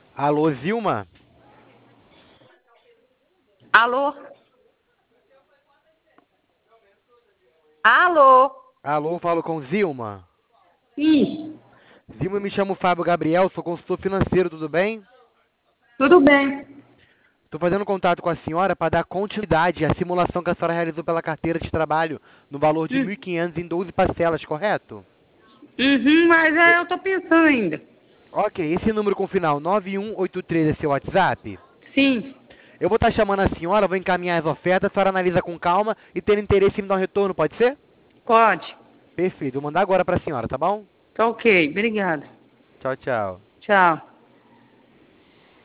Alô, Zilma? Alô? Alô? Alô, falo com Zilma. Isso, Zilma, me chamo Fábio Gabriel, sou consultor financeiro, tudo bem? tudo bem. Estou fazendo contato com a senhora para dar continuidade à simulação que a senhora realizou pela carteira de trabalho no valor de Hum, 1.500 em 12 parcelas, correto? mas E- eu tô pensando ainda. Ok, esse número com final 9183 é seu WhatsApp? Sim, Eu vou estar chamando a senhora, vou encaminhar as ofertas, a senhora analisa com calma e ter interesse em me dar um retorno, pode ser? pode. Perfeito, vou mandar agora para a senhora, tá bom? Tá ok, obrigada. Tchau, tchau. Tchau.